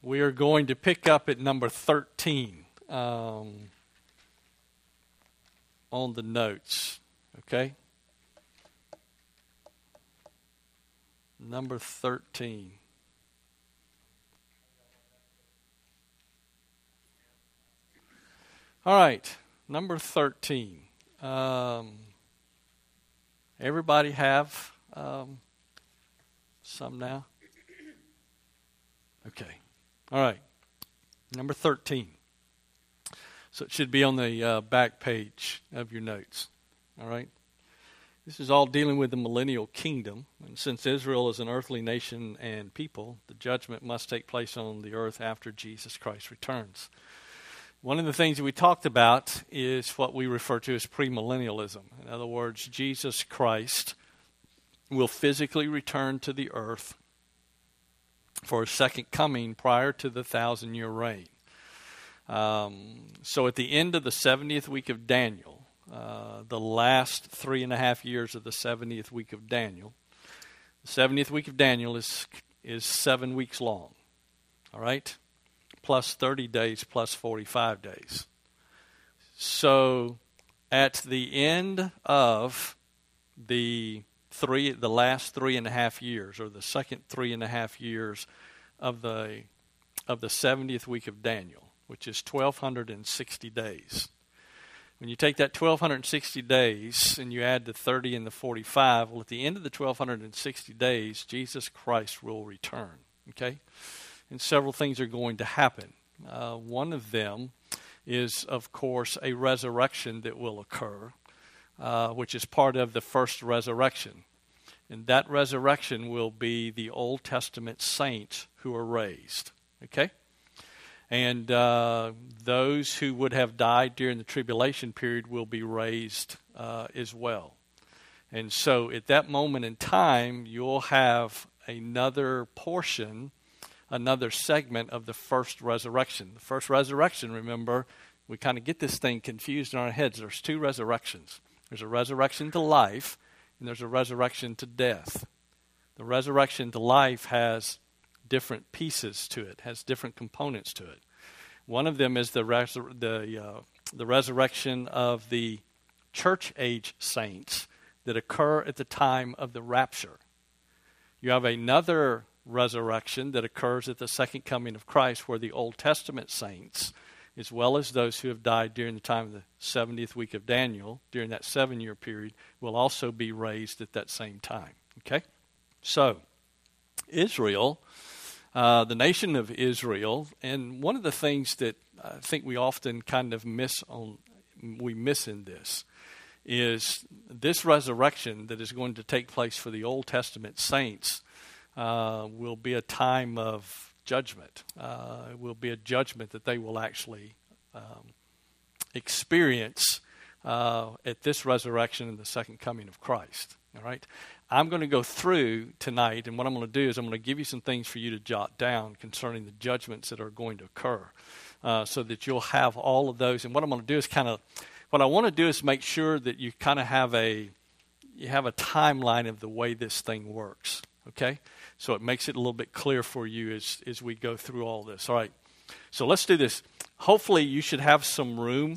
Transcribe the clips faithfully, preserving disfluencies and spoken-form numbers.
We are going to pick up at number thirteen um, on the notes, okay? Number thirteen. All right, number thirteen. Um, everybody have um, some now? Okay. All right. Number thirteen. So it should be on the uh, back page of your notes. All right. This is all dealing with the millennial kingdom. And since Israel is an earthly nation and people, the judgment must take place on the earth after Jesus Christ returns. One of the things that we talked about is what we refer to as premillennialism. In other words, Jesus Christ will physically return to the earth for his second coming prior to the thousand-year reign. Um, so at the end of the seventieth week of Daniel, uh, the last three and a half years of the seventieth week of Daniel, the seventieth week of Daniel is is seven weeks long, all right? Plus thirty days, plus forty-five days. So at the end of the three, the last three and a half years, or the second three and a half years of the of the seventieth week of Daniel, which is twelve sixty days. When you take that twelve sixty days and you add the thirty and the forty-five, well, at the end of the twelve sixty days, Jesus Christ will return. Okay, and several things are going to happen. Uh, one of them is, of course, a resurrection that will occur. Uh, which is part of the first resurrection. And that resurrection will be the Old Testament saints who are raised. Okay? And uh, those who would have died during the tribulation period will be raised uh, as well. And so at that moment in time, you'll have another portion, another segment of the first resurrection. The first resurrection, remember, we kind of get this thing confused in our heads. There's two resurrections. There's a resurrection to life, and there's a resurrection to death. The resurrection to life has different pieces to it, has different components to it. One of them is the res- the uh, the resurrection of the church age saints that occur at the time of the rapture. You have another resurrection that occurs at the second coming of Christ, where the Old Testament saints, as well as those who have died during the time of the seventieth week of Daniel, during that seven-year period, will also be raised at that same time. Okay? So, Israel, uh, the nation of Israel, and one of the things that I think we often kind of miss on, we miss in this, is this resurrection that is going to take place for the Old Testament saints uh, will be a time of judgment. Uh, it will be a judgment that they will actually um, experience uh, at this resurrection and the second coming of Christ. All right? I'm going to go through tonight, and what I'm going to do is I'm going to give you some things for you to jot down concerning the judgments that are going to occur, uh, so that you'll have all of those. And what I'm going to do is kind of, what I want to do is make sure that you kind of have a, you have a timeline of the way this thing works. Okay? So it makes it a little bit clear for you as, as we go through all this. All right. So let's do this. Hopefully you should have some room.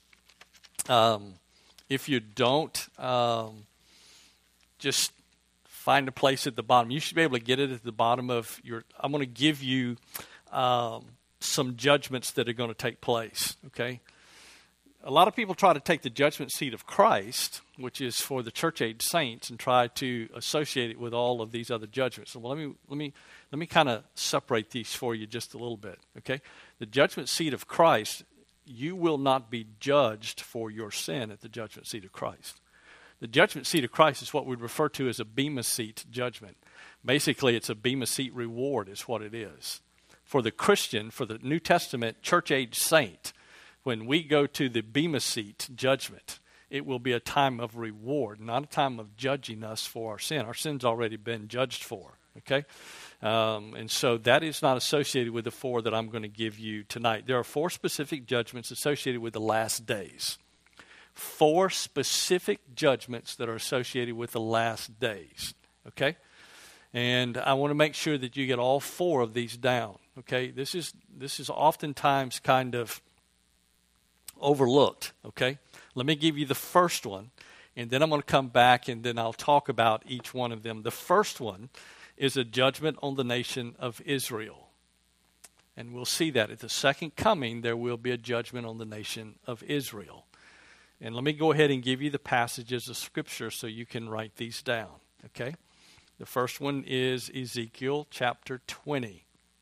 Um, if you don't, um, just find a place at the bottom. You should be able to get it at the bottom of your, I'm going to give you um, some judgments that are going to take place. Okay? A lot of people try to take the judgment seat of Christ, which is for the church age saints, and try to associate it with all of these other judgments. So well, let me let me let me kind of separate these for you just a little bit. Okay, the judgment seat of Christ, you will not be judged for your sin at the judgment seat of Christ. The judgment seat of Christ is what we refer to as a bema seat judgment. Basically, it's a bema seat reward, is what it is for the Christian, for the New Testament church age saint. When we go to the bema seat judgment, it will be a time of reward, not a time of judging us for our sin. Our sin's already been judged for, okay? Um, and so that is not associated with the four that I'm going to give you tonight. There are four specific judgments associated with the last days. Four specific judgments that are associated with the last days, okay? And I want to make sure that you get all four of these down, Okay, this is this is oftentimes kind of overlooked. Okay, let me give you the first one, and then I'm going to come back and then I'll talk about each one of them. The first one is a judgment on the nation of Israel. And we'll see that at the second coming, there will be a judgment on the nation of Israel. And let me go ahead and give you the passages of Scripture so you can write these down. Okay? The first one is Ezekiel chapter twenty.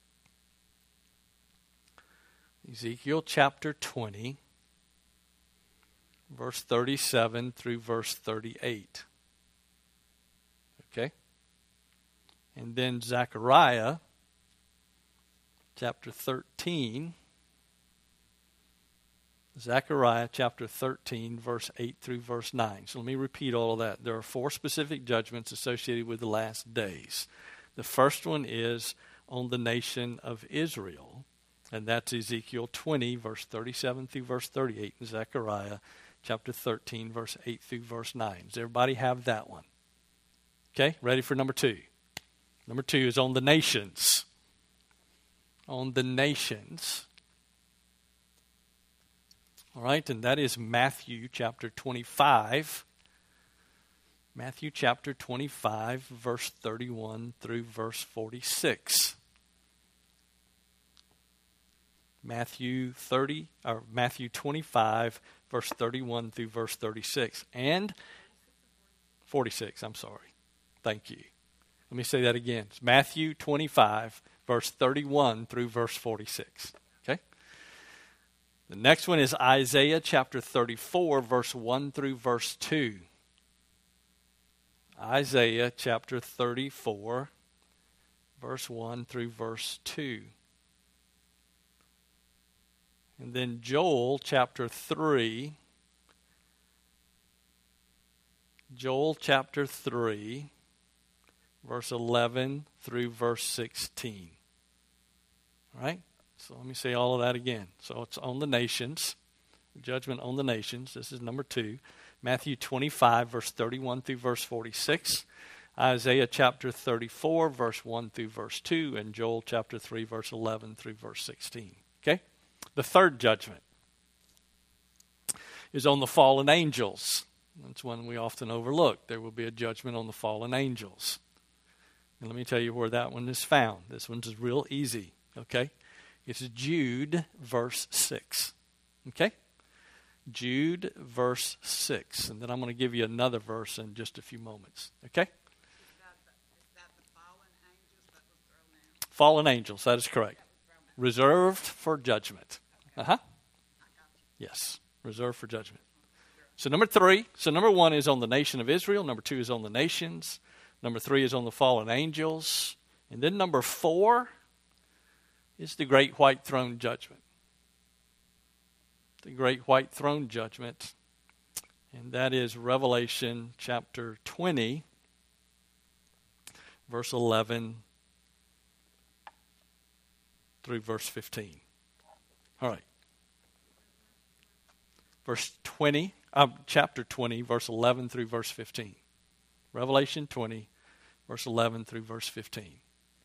Ezekiel chapter twenty, verse thirty-seven through verse thirty-eight. Okay? And then Zechariah chapter thirteen. Zechariah chapter thirteen, verse eight through verse nine. So let me repeat all of that. There are four specific judgments associated with the last days. The first one is on the nation of Israel, and that's Ezekiel twenty, verse thirty-seven through verse thirty-eight, and Zechariah chapter thirteen, verse eight through verse nine. Does everybody have that one? Okay, ready for number two? Number two is on the nations. On the nations. All right, and that is Matthew chapter twenty-five. Matthew chapter twenty-five, verse thirty-one through verse forty-six. Matthew thirty or Matthew twenty-five, verse thirty-one through verse thirty-six. And forty-six, I'm sorry. Thank you. Let me say that again. It's Matthew twenty-five, verse thirty-one through verse forty-six. Okay? The next one is Isaiah chapter thirty-four, verse one through verse two. Isaiah chapter thirty-four, verse one through verse two. And then Joel chapter three. Joel chapter three, verse eleven through verse sixteen. All right? So let me say all of that again. So it's on the nations, judgment on the nations. This is number two. Matthew twenty-five, verse thirty-one through verse forty-six. Isaiah chapter thirty-four, verse one through verse two. And Joel chapter three, verse eleven through verse sixteen. Okay? The third judgment is on the fallen angels. That's one we often overlook. There will be a judgment on the fallen angels. And let me tell you where that one is found. This one's real easy. Okay? It's Jude, verse six. Okay? Jude, verse six. And then I'm going to give you another verse in just a few moments. Okay? Is that the, is that the fallen angels that was thrown out? Fallen angels, that is correct. Reserved for judgment. Uh-huh. Yes, reserved for judgment. So number three. So number one is on the nation of Israel. Number two is on the nations. Number three is on the fallen angels. And then number four is the great white throne judgment. The great white throne judgment. And that is Revelation chapter twenty, verse eleven through verse fifteen. All right. Verse twenty, uh, chapter twenty, verse eleven through verse fifteen. Revelation twenty, verse eleven through verse fifteen.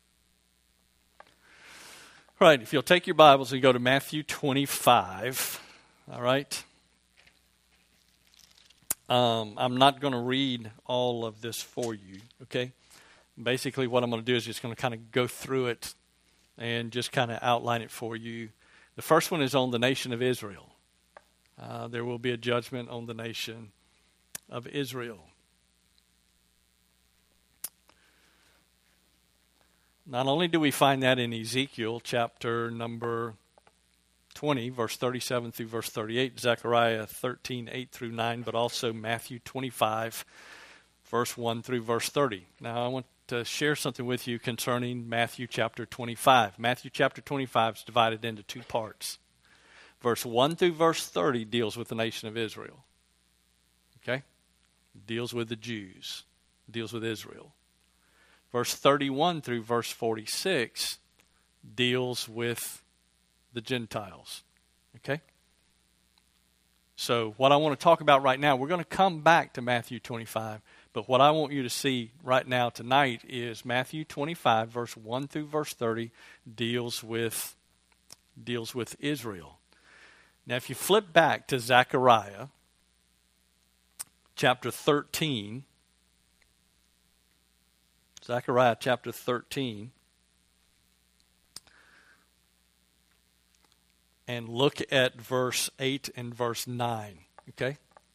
All right, if you'll take your Bibles and go to Matthew twenty-five, all right. Um, I'm not going to read all of this for you, okay? Basically, what I'm going to do is just going to kind of go through it and just kind of outline it for you. The first one is on the nation of Israel. Uh, there will be a judgment on the nation of Israel. Not only do we find that in Ezekiel chapter number twenty, verse thirty-seven through verse thirty-eight, Zechariah thirteen, eight through nine, but also Matthew twenty-five, verse one through verse thirty. Now I want to share something with you concerning Matthew chapter twenty-five. Matthew chapter twenty-five is divided into two parts. Verse one through verse thirty deals with the nation of Israel. Okay? Deals with the Jews. Deals with Israel. Verse thirty-one through verse forty-six deals with the Gentiles. Okay? So what I want to talk about right now, we're going to come back to Matthew twenty-five, But what I want you to see right now tonight is Matthew twenty-five, verse one through verse thirty, deals with, deals with Israel. Now, if you flip back to Zechariah chapter thirteen, Zechariah chapter thirteen, and look at verse eight and verse nine, okay?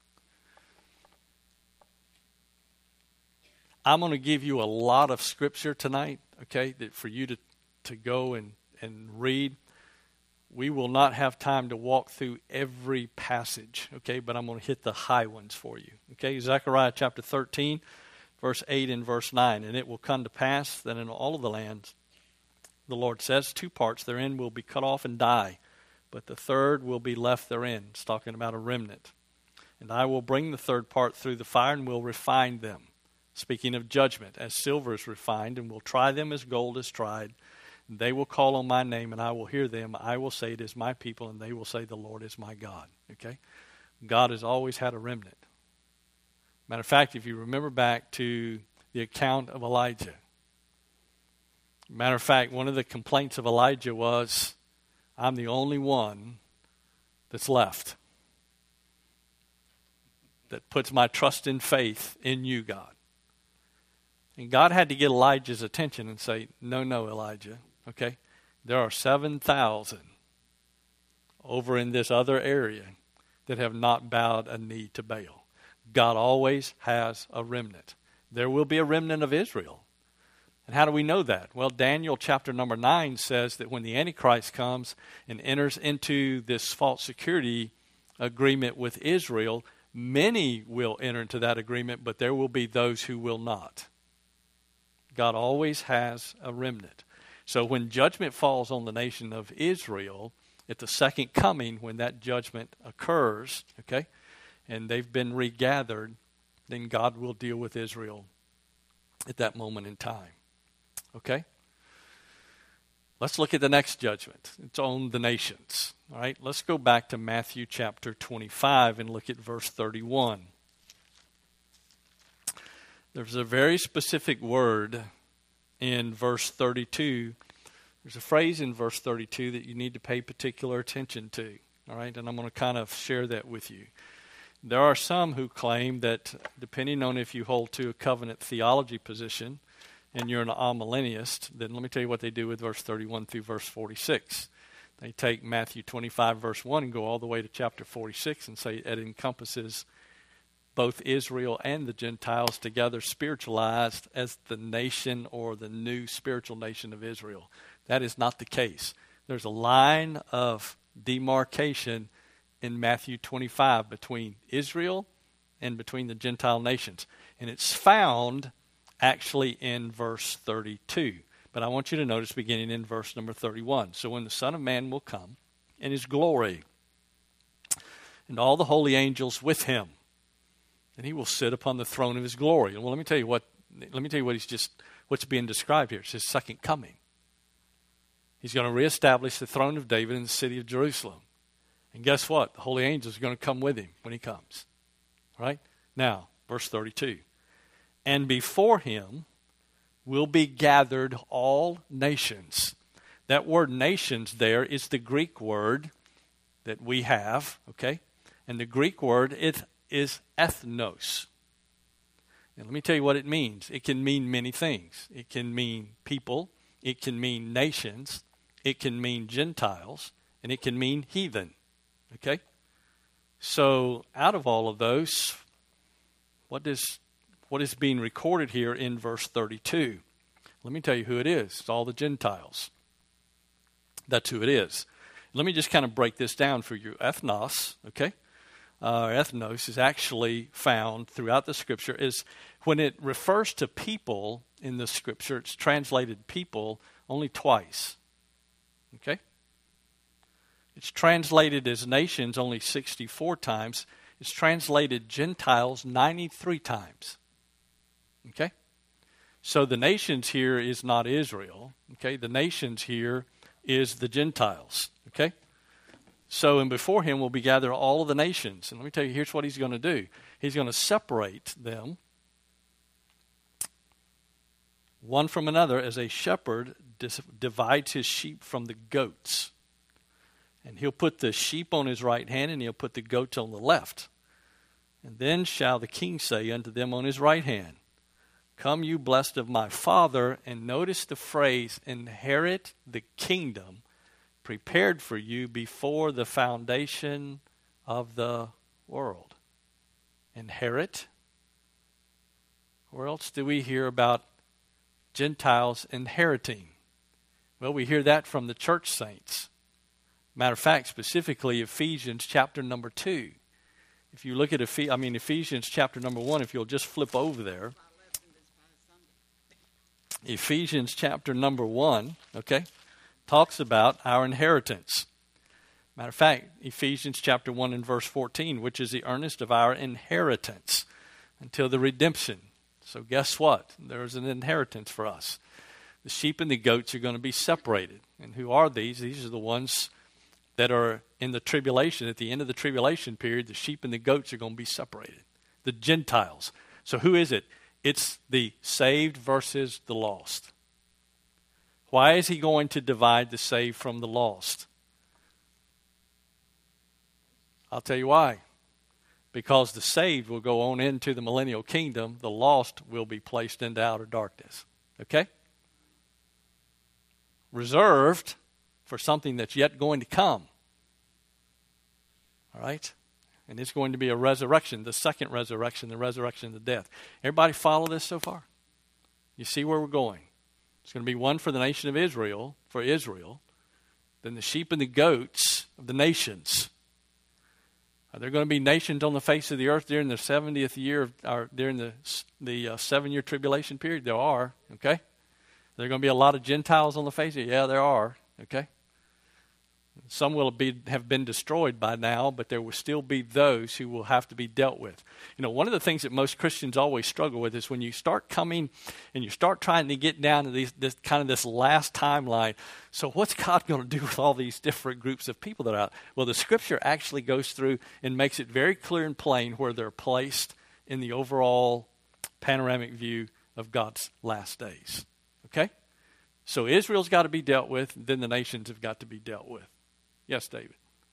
I'm going to give you a lot of scripture tonight, okay, that for you to, to go and, and read. We will not have time to walk through every passage, okay, but I'm going to hit the high ones for you, okay? Zechariah chapter thirteen, verse eight and verse nine. And it will come to pass that in all of the lands, the Lord says, two parts therein will be cut off and die, but the third will be left therein. It's talking about a remnant. And I will bring the third part through the fire and will refine them. Speaking of judgment, as silver is refined, and will try them as gold is tried. They will call on my name, and I will hear them. I will say, it is my people, and they will say, the Lord is my God. Okay? God has always had a remnant. Matter of fact, if you remember back to the account of Elijah. Matter of fact, one of the complaints of Elijah was, I'm the only one that's left that puts my trust and faith in you, God. And God had to get Elijah's attention and say, no, no, Elijah, okay? There are seven thousand over in this other area that have not bowed a knee to Baal. God always has a remnant. There will be a remnant of Israel. And how do we know that? Well, Daniel chapter number nine says that when the Antichrist comes and enters into this false security agreement with Israel, many will enter into that agreement, but there will be those who will not. God always has a remnant. So when judgment falls on the nation of Israel, at the second coming, when that judgment occurs, okay, and they've been regathered, then God will deal with Israel at that moment in time. Okay? Let's look at the next judgment. It's on the nations. All right, let's go back to Matthew chapter twenty-five and look at verse thirty-one. There's a very specific word in verse thirty-two. There's a phrase in verse thirty-two that you need to pay particular attention to. All right, and I'm going to kind of share that with you. There are some who claim that, depending on if you hold to a covenant theology position and you're an amillennialist, then let me tell you what they do with verse thirty-one through verse forty-six. They take Matthew twenty-five, verse one, and go all the way to chapter forty-six and say it encompasses both Israel and the Gentiles together, spiritualized as the nation or the new spiritual nation of Israel. That is not the case. There's a line of demarcation in Matthew twenty-five between Israel and between the Gentile nations. And it's found actually in verse thirty-two. But I want you to notice beginning in verse number thirty-one. So when the Son of Man will come in his glory, and all the holy angels with him, and he will sit upon the throne of his glory. And well, let me tell you what. Let me tell you what he's just what's being described here. It's his second coming. He's going to reestablish the throne of David in the city of Jerusalem. And guess what? The holy angels are going to come with him when he comes. Right? Now, verse thirty-two. And before him will be gathered all nations. That word nations there is the Greek word that we have, okay? And the Greek word it is ethnos. And let me tell you what it means. It can mean many things. It can mean people. It can mean nations. It can mean Gentiles. And it can mean heathen. Okay? So out of all of those, what does what is being recorded here in verse thirty-two? Let me tell you who it is. It's all the Gentiles. That's who it is. Let me just kind of break this down for you. Ethnos, okay? Uh, ethnos is actually found throughout the Scripture. Is when it refers to people in the Scripture, it's translated people only twice. Okay? It's translated as nations only sixty-four times. It's translated Gentiles ninety-three times. Okay? So the nations here is not Israel. Okay? The nations here is the Gentiles. Okay? So, and before him will be gathered all of the nations. And let me tell you, here's what he's going to do. He's going to separate them one from another, as a shepherd dis- divides his sheep from the goats. And he'll put the sheep on his right hand, and he'll put the goats on the left. And then shall the king say unto them on his right hand, Come, you blessed of my Father. And notice the phrase, inherit the kingdom prepared for you before the foundation of the world. Inherit? Where else do we hear about Gentiles inheriting? Well, we hear that from the church saints. Matter of fact, specifically Ephesians chapter number two. If you look at Ephes- I mean Ephesians chapter number one, if you'll just flip over there. Ephesians chapter number one, okay, talks about our inheritance. Matter of fact, Ephesians chapter one and verse fourteen, which is the earnest of our inheritance until the redemption. So guess what? There's an inheritance for us. The sheep and the goats are going to be separated. And who are these? These are the ones that are in the tribulation. At the end of the tribulation period, the sheep and the goats are going to be separated. The Gentiles. So who is it? It's the saved versus the lost. Why is he going to divide the saved from the lost? I'll tell you why. Because the saved will go on into the millennial kingdom. The lost will be placed into outer darkness. Okay? Reserved for something that's yet going to come. All right? And it's going to be a resurrection, the second resurrection, the resurrection of the death. Everybody follow this so far? You see where we're going? It's going to be one for the nation of Israel, for Israel, then the sheep and the goats of the nations. Are there going to be nations on the face of the earth during the seventieth year, of, or during the, the uh, seven-year tribulation period? There are, okay? Are there going to be a lot of Gentiles on the face of it? Yeah, there are, okay? Some will be, have been destroyed by now, but there will still be those who will have to be dealt with. You know, one of the things that most Christians always struggle with is when you start coming and you start trying to get down to these, this kind of this last timeline. So what's God going to do with all these different groups of people that are out? Well, the Scripture actually goes through and makes it very clear and plain where they're placed in the overall panoramic view of God's last days. Okay? So Israel's got to be dealt with, then the nations have got to be dealt with. Yes, David.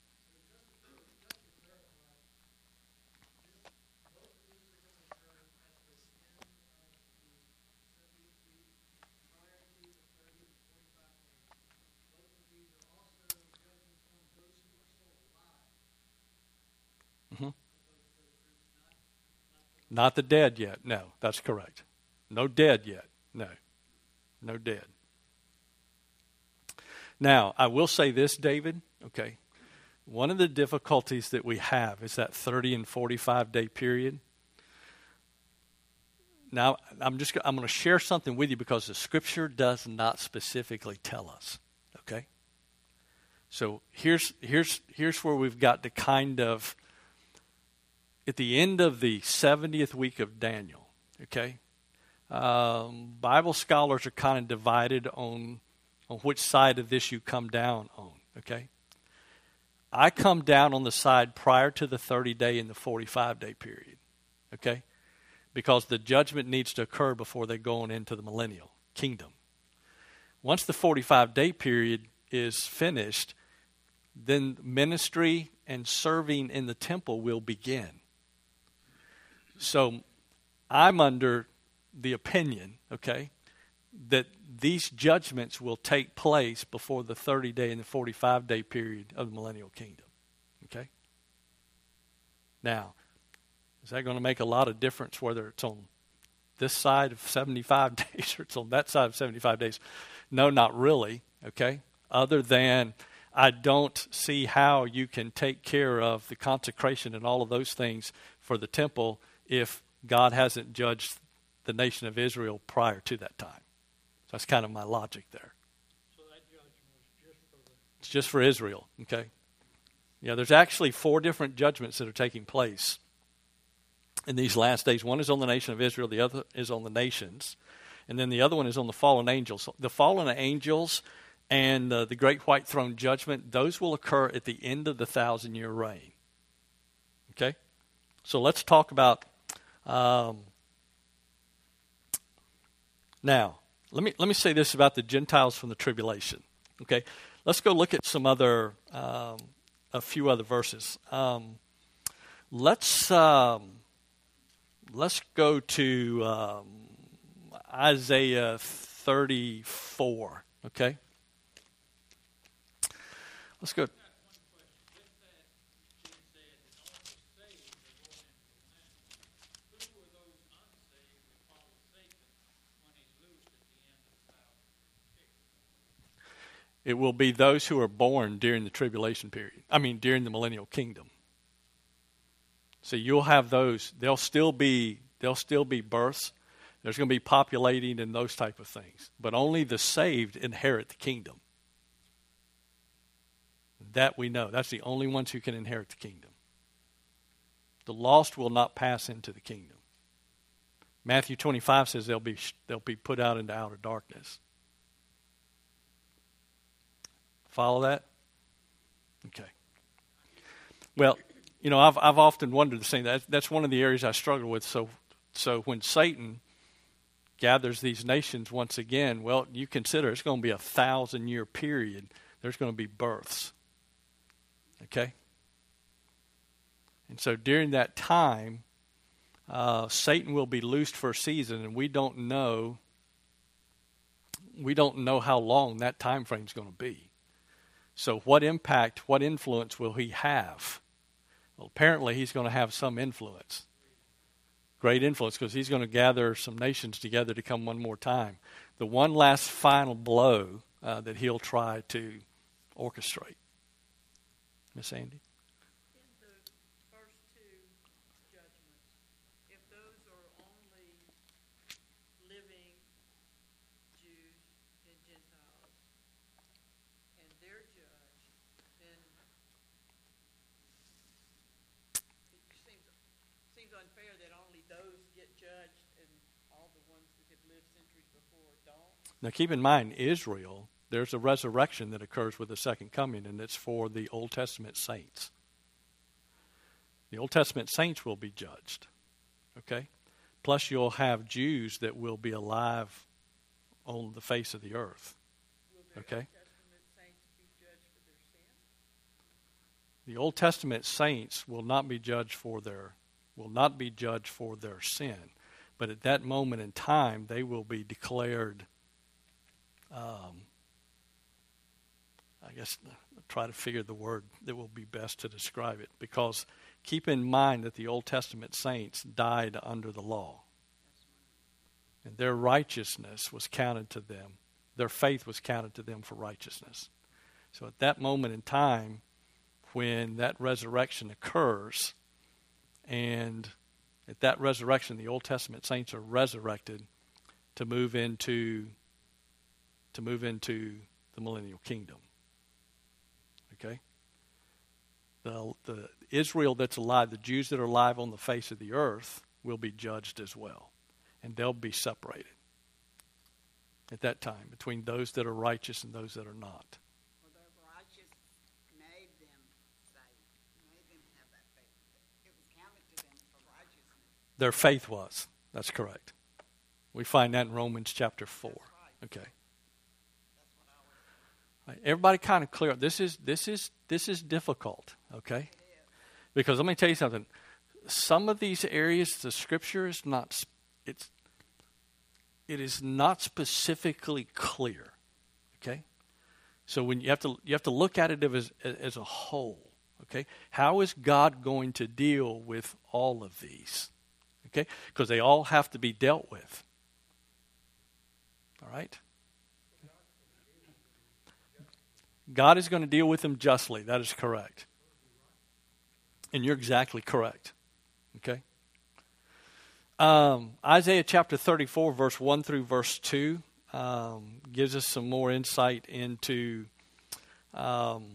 Mm-hmm. Not the dead yet. No, that's correct. No dead yet. No. No dead. Now, I will say this, David. Okay. One of the difficulties that we have is that thirty and forty-five day period. Now, I'm just I'm going to share something with you because the Scripture does not specifically tell us. Okay? So here's here's here's where we've got to kind of at the end of the seventieth week of Daniel. Okay? Um, Bible scholars are kind of divided on on which side of this you come down on. Okay? I come down on the side prior to the thirty day and the forty-five day period. Okay? Because the judgment needs to occur before they go on into the millennial kingdom. Once the forty-five day period is finished, then ministry and serving in the temple will begin. So I'm under the opinion, okay, that these judgments will take place before the thirty day and the forty-five day period of the millennial kingdom. Okay? Now, is that going to make a lot of difference whether it's on this side of seventy-five days or it's on that side of seventy-five days? No, not really, okay? Other than I don't see how you can take care of the consecration and all of those things for the temple if God hasn't judged the nation of Israel prior to that time. That's kind of my logic there. So that judgment was just for the... It's just for Israel, okay? Yeah, there's actually four different judgments that are taking place in these last days. One is on the nation of Israel, the other is on the nations, and then the other one is on the fallen angels. The fallen angels and uh, the great white throne judgment, those will occur at the end of the thousand-year reign. Okay? So let's talk about... Um, now... let me let me say this about the Gentiles from the tribulation. Okay, let's go look at some other, um, a few other verses. Um, let's um, let's go to um, Isaiah thirty-four. Okay, let's go. It will be those who are born during the tribulation period. I mean, during the millennial kingdom. So you'll have those. There'll still be there'll still be births. There's going to be populating and those type of things. But only the saved inherit the kingdom. That we know. That's the only ones who can inherit the kingdom. The lost will not pass into the kingdom. Matthew twenty-five says they'll be they'll be put out into outer darkness. Follow that? Okay. Well, you know, I've I've often wondered the same. That that's one of the areas I struggle with. So, so when Satan gathers these nations once again, well, you consider it's going to be a thousand year period. There's going to be births. Okay. And so during that time, uh, Satan will be loosed for a season, and we don't know. We don't know how long that time frame is going to be. So what impact, what influence will he have? Well, apparently he's going to have some influence. Great influence, because he's going to gather some nations together to come one more time. The one last final blow uh, that he'll try to orchestrate. Miss Andy? In the first two judgments, if those are only living Jews and Gentiles, and they're judged, then it seems seems unfair that only those get judged and all the ones that have lived centuries before don't. Now keep in mind, Israel, there's a resurrection that occurs with the second coming, and it's for the Old Testament saints. The Old Testament saints will be judged. Okay? Plus you'll have Jews that will be alive on the face of the earth. Okay? The Old Testament saints will not be judged for their will not be judged for their sin, but at that moment in time, they will be declared. Um, I guess I'll try to figure the word that will be best to describe it, because keep in mind that the Old Testament saints died under the law, and their righteousness was counted to them. Their faith was counted to them for righteousness. So at that moment in time, when that resurrection occurs, and at that resurrection, the Old Testament saints are resurrected to move into to move into the millennial kingdom. Okay? The, the Israel that's alive, the Jews that are alive on the face of the earth, will be judged as well, and they'll be separated at that time between those that are righteous and those that are not. Well, the righteous made them saved, made them have that faith. It was counted to them for righteousness. Their faith was. That's correct. We find that in Romans chapter four. That's right. Okay. Right, everybody kind of clear up. This is this is this is difficult, okay? Because let me tell you something. Some of these areas, the Scripture is not it's it is not specifically clear, okay? So when you have to you have to look at it as as a whole, okay? How is God going to deal with all of these, okay? Because they all have to be dealt with. All right. God is going to deal with them justly. That is correct. And you're exactly correct. Okay? Um, Isaiah chapter thirty-four, verse one through verse two, um, gives us some more insight into um,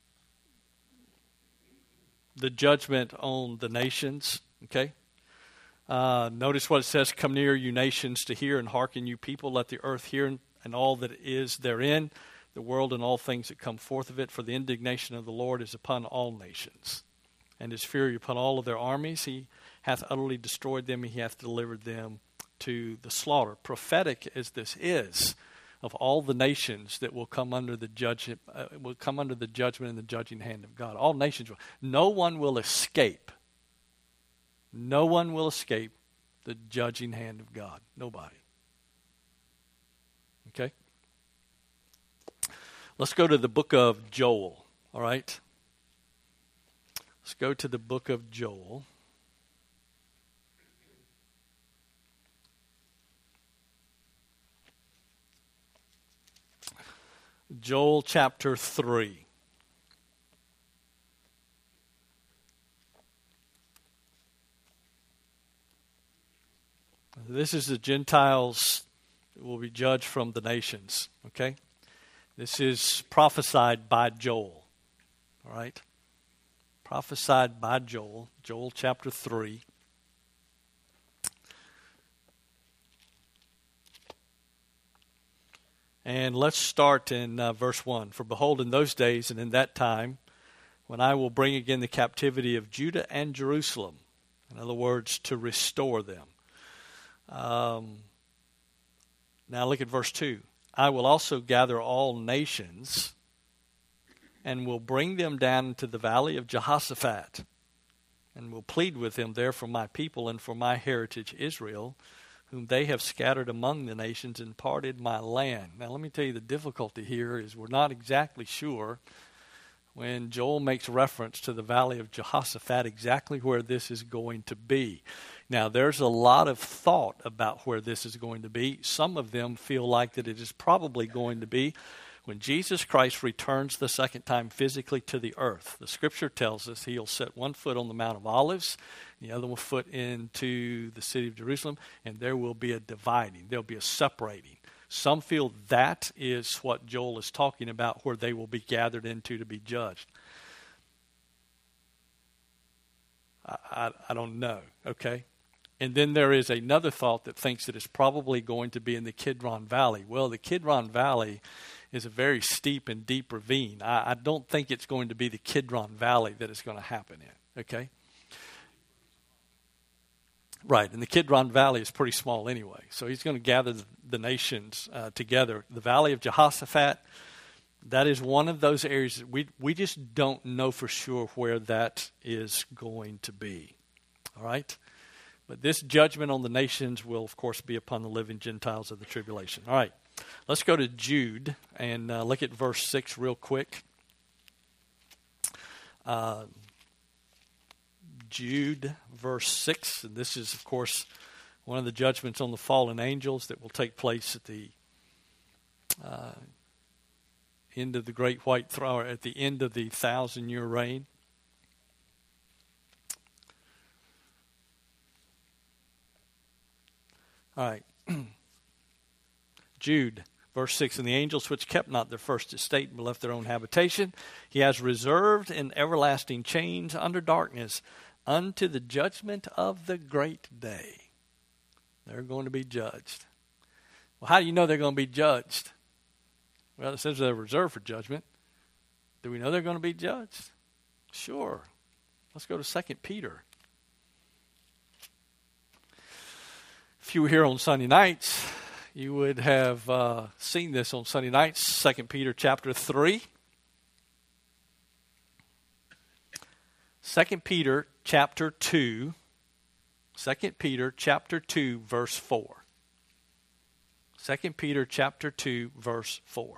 the judgment on the nations. Okay? Uh, notice what it says, "Come near, you nations, to hear, and hearken, you people. Let the earth hear, and all that is therein, the world and all things that come forth of it. For the indignation of the Lord is upon all nations, and his fury upon all of their armies. He hath utterly destroyed them, he hath delivered them to the slaughter. Prophetic as this is, of all the nations that will come under the judge, uh, will come under the judgment and the judging hand of God. All nations will. No one will escape. No one will escape the judging hand of God. Nobody. Okay? Let's go to the book of Joel. All right? Let's go to the book of Joel. Joel chapter three. This is the Gentiles that will be judged from the nations, okay? This is prophesied by Joel, all right? Prophesied by Joel, Joel chapter three. And let's start in uh, verse one. For behold, in those days and in that time, when I will bring again the captivity of Judah and Jerusalem, in other words, to restore them. Um, now look at verse two. I will also gather all nations and will bring them down into the valley of Jehoshaphat and will plead with them there for my people and for my heritage Israel, whom they have scattered among the nations and parted my land. Now let me tell you, the difficulty here is we're not exactly sure when Joel makes reference to the valley of Jehoshaphat exactly where this is going to be. Now there's a lot of thought about where this is going to be. Some of them feel like that it is probably going to be when Jesus Christ returns the second time physically to the earth. The scripture tells us he'll set one foot on the Mount of Olives, the other one foot into the city of Jerusalem, and there will be a dividing. There'll be a separating. Some feel that is what Joel is talking about, where they will be gathered into to be judged. I, I, I don't know, okay? And then there is another thought that thinks that it's probably going to be in the Kidron Valley. Well, the Kidron Valley is a very steep and deep ravine. I, I don't think it's going to be the Kidron Valley that it's going to happen in, okay? Right, and the Kidron Valley is pretty small anyway. So he's going to gather the, the nations uh, together. The Valley of Jehoshaphat, that is one of those areas that we, we just don't know for sure where that is going to be, all right? But this judgment on the nations will, of course, be upon the living Gentiles of the tribulation. All right, let's go to Jude and uh, look at verse six real quick. Uh, Jude, verse six, and this is, of course, one of the judgments on the fallen angels that will take place at the uh, end of the great white throne, at the end of the thousand-year reign. All right. Jude, verse six, and the angels which kept not their first estate but left their own habitation, he has reserved in everlasting chains under darkness unto the judgment of the great day. They're going to be judged. Well, how do you know they're going to be judged? Well, it says they're reserved for judgment. Do we know they're going to be judged? Sure. Let's go to Second Peter. If you were here on Sunday nights, you would have uh, seen this on Sunday nights, Second Peter chapter three. Second Peter chapter two. Second Peter chapter two, verse four. Second Peter chapter two, verse four.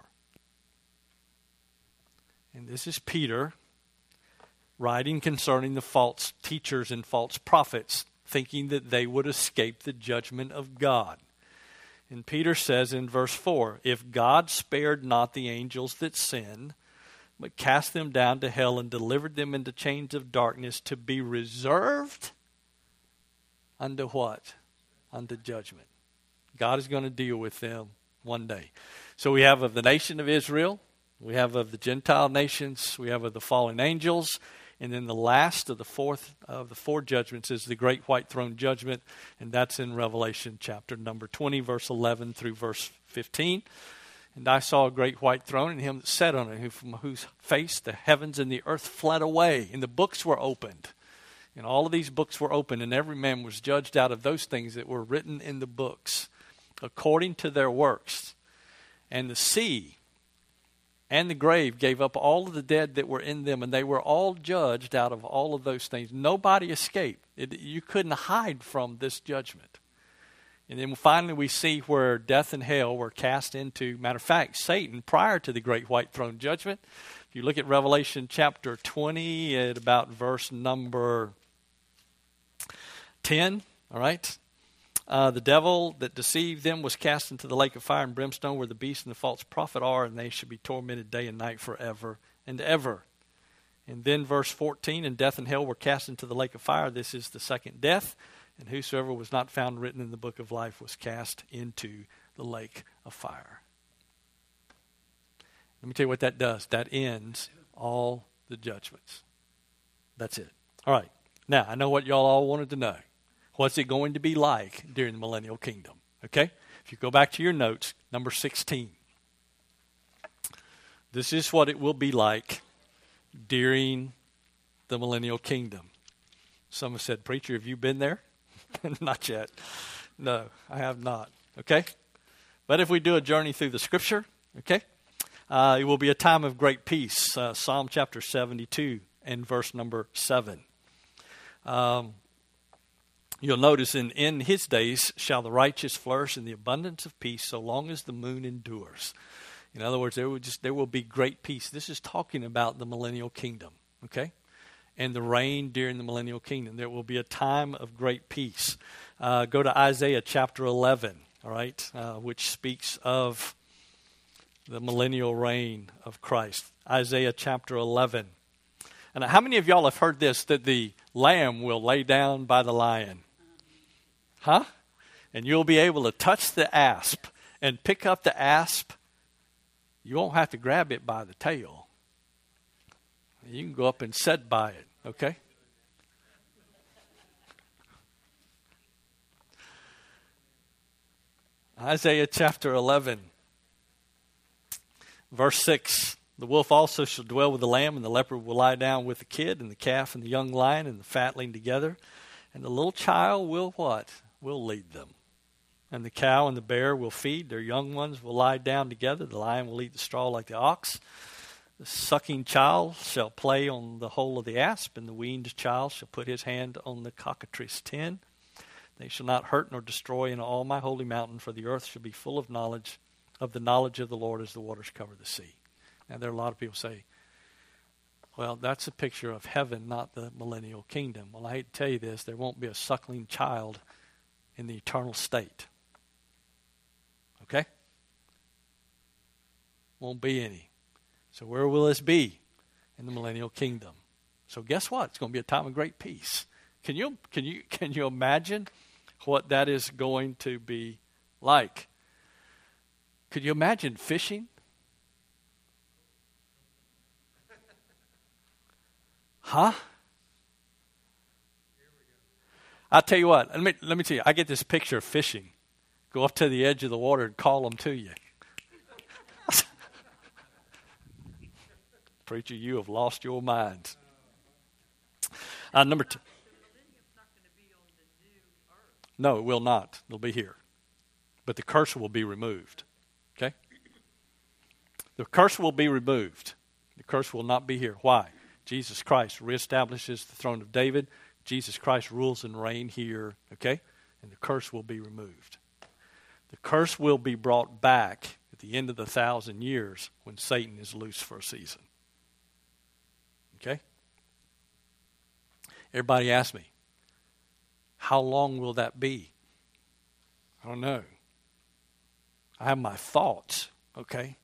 And this is Peter writing concerning the false teachers and false prophets, thinking that they would escape the judgment of God. And Peter says in verse four, if God spared not the angels that sinned, but cast them down to hell and delivered them into chains of darkness to be reserved unto what? Unto judgment. God is going to deal with them one day. So we have of the nation of Israel, we have of the Gentile nations, we have of the fallen angels, and then the last of the fourth of the four judgments is the great white throne judgment, and that's in Revelation chapter number twenty, verse eleven through verse fifteen. And I saw a great white throne, and him that sat on it, from whose face the heavens and the earth fled away, and the books were opened. And all of these books were open, and every man was judged out of those things that were written in the books, according to their works. And the sea and the grave gave up all of the dead that were in them, and they were all judged out of all of those things. Nobody escaped. It, you couldn't hide from this judgment. And then finally we see where death and hell were cast into. Matter of fact, Satan, prior to the great white throne judgment, if you look at Revelation chapter twenty at about verse number ten, all right? Uh, the devil that deceived them was cast into the lake of fire and brimstone where the beast and the false prophet are, and they should be tormented day and night forever and ever. And then verse fourteen, and death and hell were cast into the lake of fire. This is the second death. And whosoever was not found written in the book of life was cast into the lake of fire. Let me tell you what that does. That ends all the judgments. That's it. All right. Now, I know what y'all all wanted to know. What's it going to be like during the millennial kingdom? Okay? If you go back to your notes, number sixteen. This is what it will be like during the millennial kingdom. Someone said, "Preacher, have you been there?" Not yet. No, I have not. Okay? But if we do a journey through the scripture, okay, uh, it will be a time of great peace. Uh, Psalm chapter seventy-two and verse number seven. Um, you'll notice, in, in his days shall the righteous flourish in the abundance of peace so long as the moon endures. In other words, there will just there will be great peace. This is talking about the millennial kingdom, okay? And the reign during the millennial kingdom. There will be a time of great peace. Uh, go to Isaiah chapter eleven, all right, uh, which speaks of the millennial reign of Christ. Isaiah chapter eleven. And how many of y'all have heard this, that the lamb will lay down by the lion? Huh? And you'll be able to touch the asp and pick up the asp. You won't have to grab it by the tail. You can go up and sit by it, okay? Isaiah chapter eleven, verse six. The wolf also shall dwell with the lamb, and the leopard will lie down with the kid, and the calf and the young lion and the fatling together. And the little child will what? Will lead them. And the cow and the bear will feed. Their young ones will lie down together. The lion will eat the straw like the ox. The sucking child shall play on the hole of the asp, and the weaned child shall put his hand on the cockatrice tin. They shall not hurt nor destroy in all my holy mountain, for the earth shall be full of knowledge, of the knowledge of the Lord as the waters cover the sea. Now, there are a lot of people say, well, that's a picture of heaven, not the millennial kingdom. Well, I hate to tell you this, there won't be a suckling child in the eternal state. Okay? Won't be any. So where will this be? In the millennial kingdom. So guess what? It's going to be a time of great peace. Can you can you can you imagine what that is going to be like? Could you imagine fishing? Huh? I'll tell you what. Let me let me tell you. I get this picture of fishing. Go up to the edge of the water and call them to you. Preacher, you have lost your mind. Uh, number two. No, it will not. It'll be here. But the curse will be removed. Okay? The curse will be removed. The curse will not be here. Why? Jesus Christ reestablishes the throne of David. Jesus Christ rules and reigns here. Okay? And the curse will be removed. The curse will be brought back at the end of the thousand years when Satan is loose for a season. Okay? Everybody asks me, how long will that be? I don't know. I have my thoughts, okay?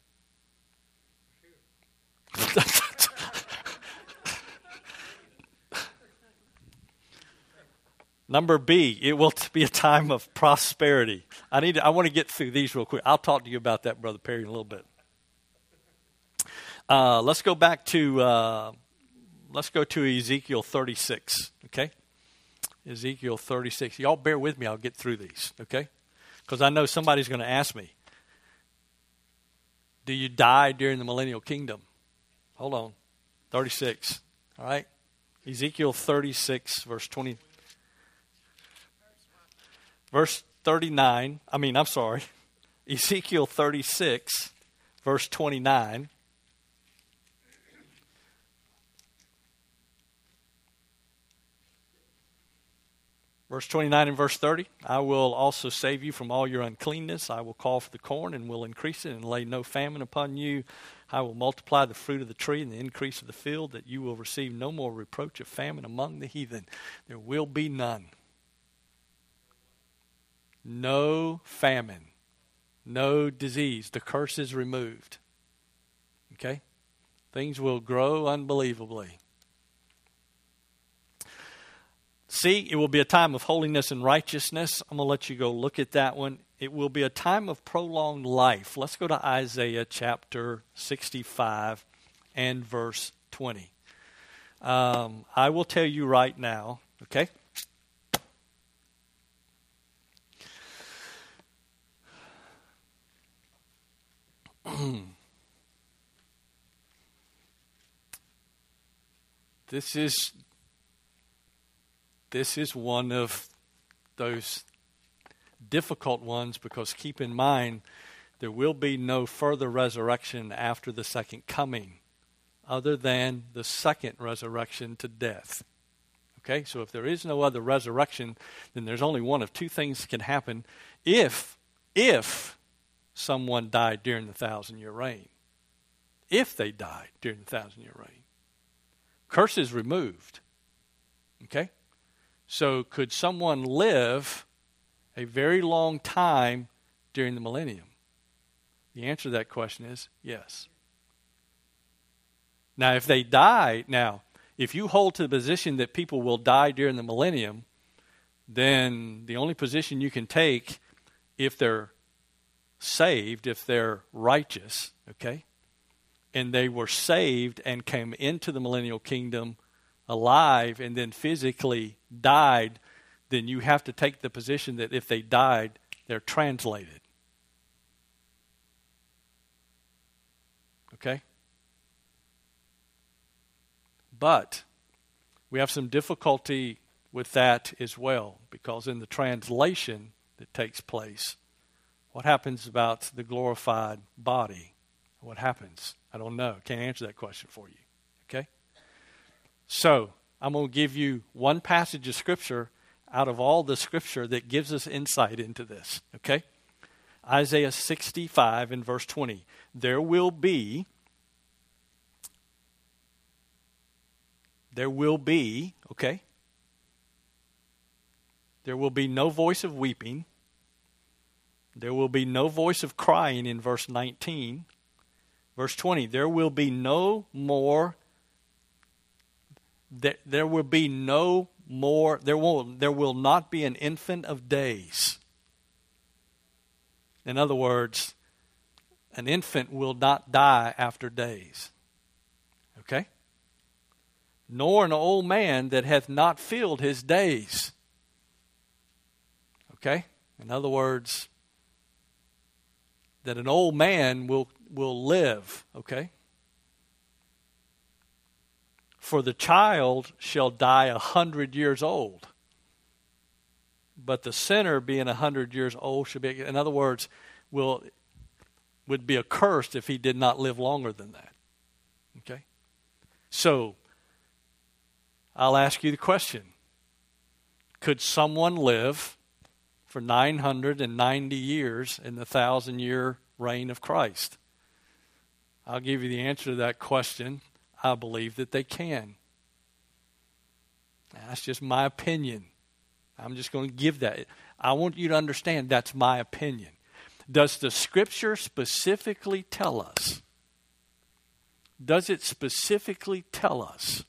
Number B, it will be a time of prosperity. I need. To, I want to get through these real quick. I'll talk to you about that, Brother Perry, in a little bit. Uh, let's go back to uh, let's go to Ezekiel thirty-six. Okay, Ezekiel thirty-six. Y'all bear with me. I'll get through these. Okay, because I know somebody's going to ask me, "Do you die during the millennial kingdom?" Hold on, thirty-six. All right, Ezekiel thirty-six, verse twenty. Verse thirty-nine. I mean, I'm sorry. Ezekiel thirty-six, verse twenty-nine. Verse twenty-nine and verse thirty, I will also save you from all your uncleanness. I will call for the corn and will increase it and lay no famine upon you. I will multiply the fruit of the tree and the increase of the field, that you will receive no more reproach of famine among the heathen. There will be none. No famine. No disease. The curse is removed. Okay? Things will grow unbelievably. See, it will be a time of holiness and righteousness. I'm going to let you go look at that one. It will be a time of prolonged life. Let's go to Isaiah chapter sixty-five and verse twenty. Um, I will tell you right now, okay? This is This is one of those difficult ones, because keep in mind, there will be no further resurrection after the second coming other than the second resurrection to death. Okay, so if there is no other resurrection, then there's only one of two things that can happen if, if someone died during the thousand-year reign. If they died during the thousand-year reign. Curse is removed. Okay? So could someone live a very long time during the millennium? The answer to that question is yes. Now, if they die, now, if you hold to the position that people will die during the millennium, then the only position you can take, if they're saved, if they're righteous, okay, and they were saved and came into the millennial kingdom alive and then physically died, then you have to take the position that if they died, they're translated. Okay? But we have some difficulty with that as well, because in the translation that takes place, what happens about the glorified body? What happens? I don't know. Can't answer that question for you. Okay? So, I'm going to give you one passage of Scripture out of all the Scripture that gives us insight into this. Okay? Isaiah sixty-five and verse twenty. There will be, there will be, okay? There will be no voice of weeping. There will be no voice of crying in verse nineteen. Verse twenty, there will be no more, there, there will be no more, there will, there will not be an infant of days. In other words, an infant will not die after days. Okay? Nor an old man that hath not filled his days. Okay? In other words, that an old man will, will live. Okay? For the child shall die a hundred years old. But the sinner being a hundred years old should be, in other words, will would be accursed if he did not live longer than that. Okay? So, I'll ask you the question. Could someone live for nine hundred ninety years in the thousand-year reign of Christ? I'll give you the answer to that question. I believe that they can. That's just my opinion. I'm just going to give that. I want you to understand that's my opinion. Does the Scripture specifically tell us? Does it specifically tell us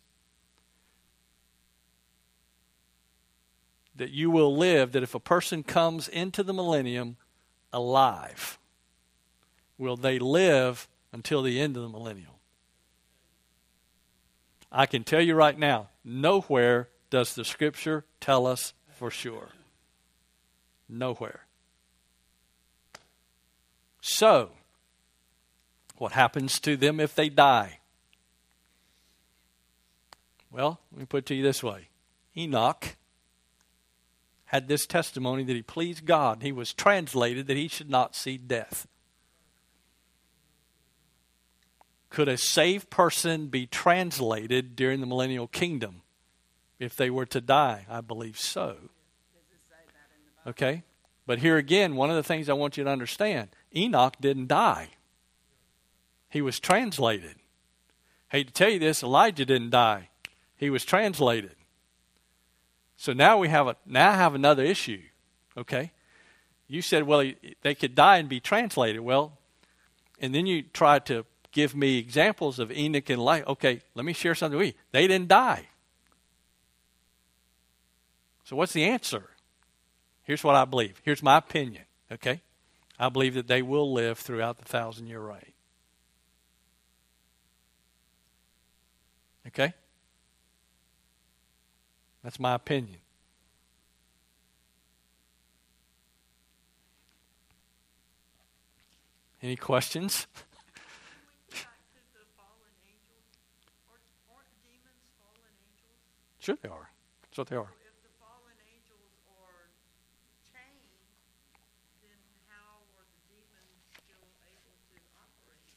that you will live, that if a person comes into the millennium alive, will they live until the end of the millennium? I can tell you right now, nowhere does the Scripture tell us for sure. Nowhere. So, what happens to them if they die? Well, let me put it to you this way. Enoch had this testimony that he pleased God. He was translated that he should not see death. Could a saved person be translated during the millennial kingdom if they were to die? I believe so. Okay? But here again, one of the things I want you to understand, Enoch didn't die. He was translated. Hate to tell you this, Elijah didn't die. He was translated. So now we have a now I have another issue. Okay? You said, well, he, they could die and be translated. Well, and then you try to give me examples of Enoch and Elijah. Okay, let me share something with you. They didn't die. So what's the answer? Here's what I believe. Here's my opinion. Okay? I believe that they will live throughout the thousand-year reign. Okay? That's my opinion. Any questions? Can we go back to the fallen angels? Or aren't demons fallen angels? Sure they are. That's what they are. If the fallen angels are chained, then how are the demons still able to operate?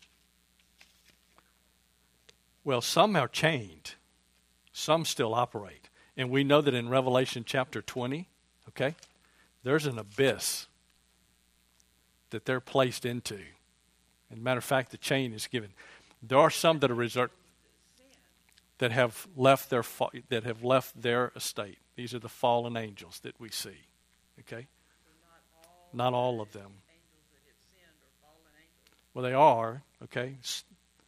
Well, some are chained. Some still operate. And we know that in Revelation chapter twenty, okay, there's an abyss that they're placed into. As a matter of fact, the chain is given. There are some that are reserved that have left their fa- that have left their estate. These are the fallen angels that we see. Okay, not all of them. Angels that have sinned are fallen angels. Well, they are. Okay. S-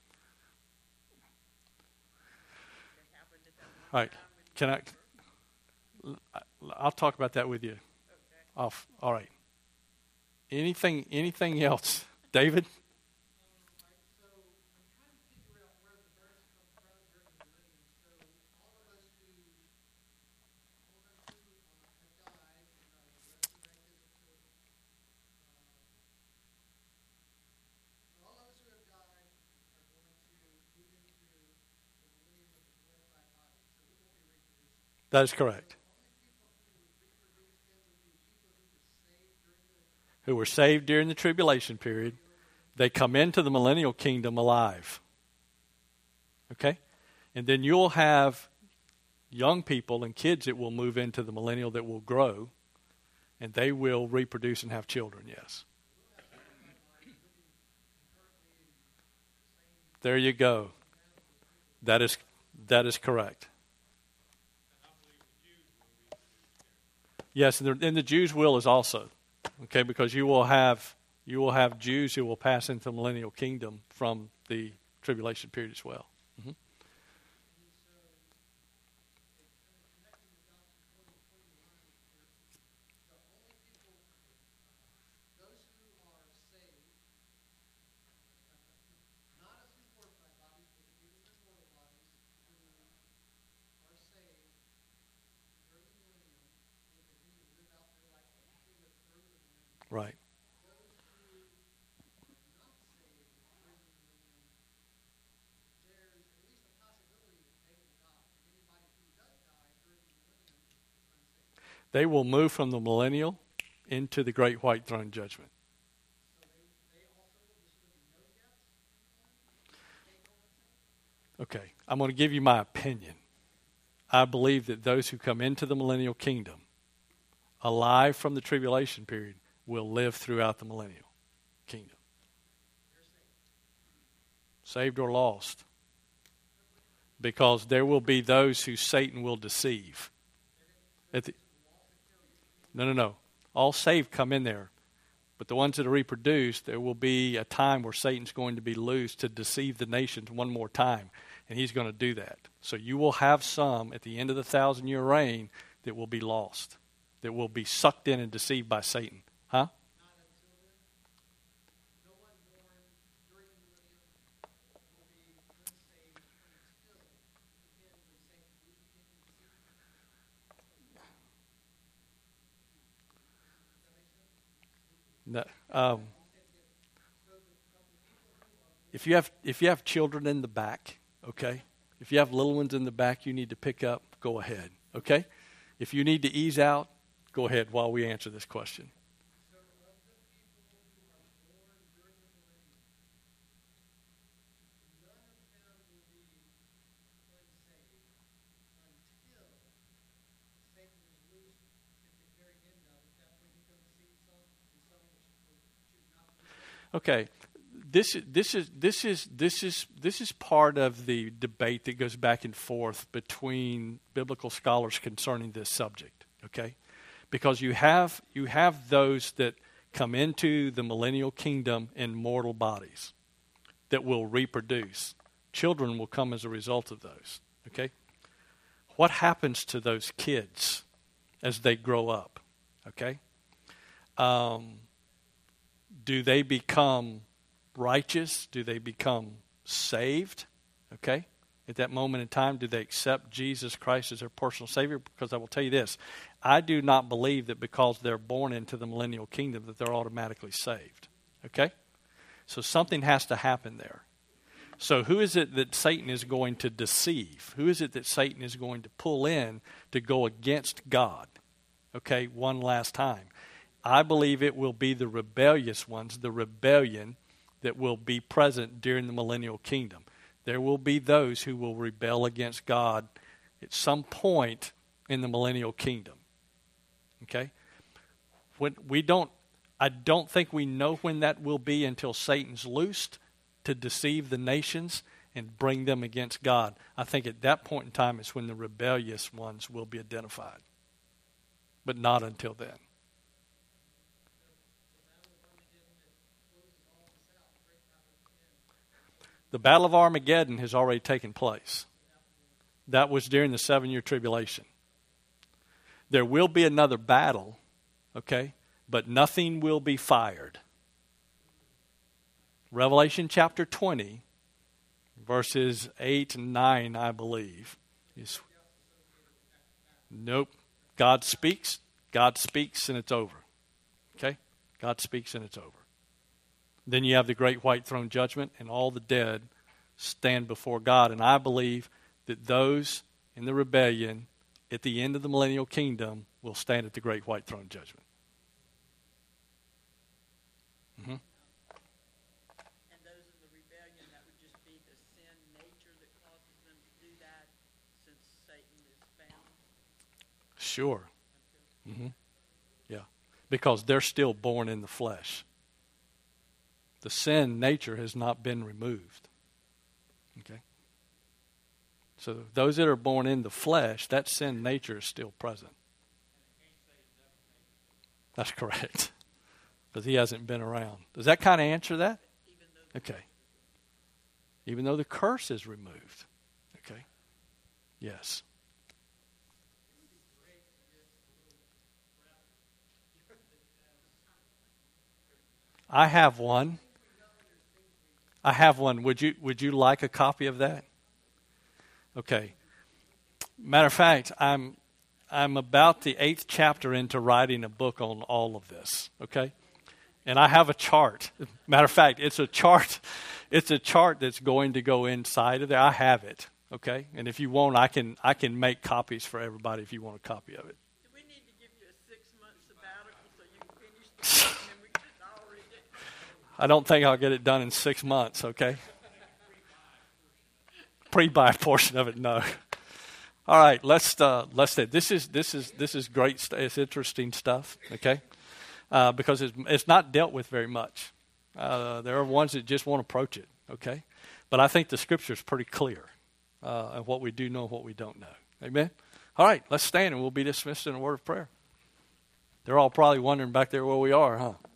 That happened at that one All right. time when Can I? I'll talk about that with you. Okay. Off. All right. Anything? Anything else, David? So I'm trying to figure out where the verse comes from during the millennium. So all of us who, all of us who uh, have died and are resurrected into, uh, all of us who have died are going to move into the millennium with a glorified body. So we won't be reproducing. That is correct. Who were saved during the tribulation period, they come into the millennial kingdom alive. Okay? And then you'll have young people and kids that will move into the millennial that will grow, and they will reproduce and have children, yes. There you go. That is that is correct. Yes, and the, and the Jews will is also. Okay, because you will have you will have Jews who will pass into the millennial kingdom from the tribulation period as well. Mm-hmm. Right. They will move from the millennial into the great white throne judgment. Okay, I'm going to give you my opinion. I believe that those who come into the millennial kingdom alive from the tribulation period will live throughout the millennial kingdom. Saved or lost. Because there will be those who Satan will deceive. At the, no, no, no. All saved come in there. But the ones that are reproduced, there will be a time where Satan's going to be loose to deceive the nations one more time. And he's going to do that. So you will have some at the end of the thousand-year reign that will be lost. That will be sucked in and deceived by Satan. Huh? No, um, if you have if you have children in the back, okay, If you have little ones in the back you need to pick up, go ahead, okay? If you need to ease out, go ahead while we answer this question. So of the people who are born during the millennium, none of them will be unsaved until Satan is loosed at the very end of it. That's when he comes to see some, and some will will choose not to be saved. Okay. This this is this is this is this is part of the debate that goes back and forth between biblical scholars concerning this subject, okay? Because you have you have those that come into the millennial kingdom in mortal bodies that will reproduce. Children will come as a result of those, okay? What happens to those kids as they grow up, okay? Um, do they become righteous? Do they become saved? Okay? At that moment in time, do they accept Jesus Christ as their personal Savior? Because I will tell you this, I do not believe that because they're born into the millennial kingdom that they're automatically saved. Okay? So something has to happen there. So who is it that Satan is going to deceive? Who is it that Satan is going to pull in to go against God? Okay, one last time. I believe it will be the rebellious ones, the rebellion that will be present during the millennial kingdom. There will be those who will rebel against God at some point in the millennial kingdom. Okay? When we don't, I don't think we know when that will be until Satan's loosed to deceive the nations and bring them against God. I think at that point in time is when the rebellious ones will be identified. But not until then. The Battle of Armageddon has already taken place. That was during the seven-year tribulation. There will be another battle, okay, but nothing will be fired. Revelation chapter twenty, verses eight and nine, I believe. Is, nope. God speaks, God speaks, and it's over. Okay? God speaks, and it's over. Then you have the great white throne judgment, and all the dead stand before God. And I believe that those in the rebellion at the end of the millennial kingdom will stand at the great white throne judgment. Mm-hmm. And those in the rebellion, that would just be the sin nature that causes them to do that since Satan is bound? Sure. Mm-hmm. Yeah. Because they're still born in the flesh. The sin nature has not been removed. Okay? So those that are born in the flesh, that sin nature is still present. That's correct. Because he hasn't been around. Does that kind of answer that? Okay. Even though the curse is removed. Okay? Yes. I have one. I have one. Would you would you like a copy of that? Okay. Matter of fact, I'm I'm about the eighth chapter into writing a book on all of this. Okay, and I have a chart. Matter of fact, it's a chart. It's a chart that's going to go inside of there. I have it. Okay, and if you want, I can I can make copies for everybody if you want a copy of it. Do we need to give you a six-month sabbatical so you can finish the book and then we can just all read it? I don't think I'll get it done in six months, okay? Pre-buy portion of it, no. All right, let's uh, let's say this is this is this is great. St- it's interesting stuff, okay? Uh, because it's it's not dealt with very much. Uh, there are ones that just won't approach it, okay? But I think the Scripture is pretty clear uh, of what we do know and what we don't know. Amen. All right, let's stand and we'll be dismissed in a word of prayer. They're all probably wondering back there where we are, huh?